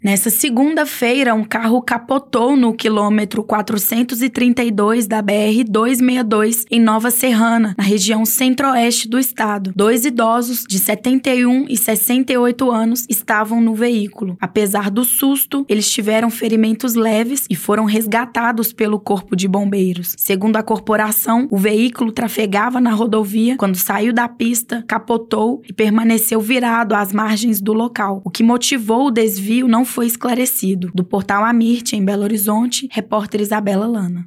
Nessa segunda-feira, um carro capotou no quilômetro 432 da BR-262 em Nova Serrana, na região centro-oeste do estado. 2 idosos de 71 e 68 anos estavam no veículo. Apesar do susto, eles tiveram ferimentos leves e foram resgatados pelo Corpo de Bombeiros. Segundo a corporação, o veículo trafegava na rodovia quando saiu da pista, capotou e permaneceu virado às margens do local. O que motivou o desvio não foi esclarecido. Do portal Amirte, em Belo Horizonte, repórter Isabela Lana.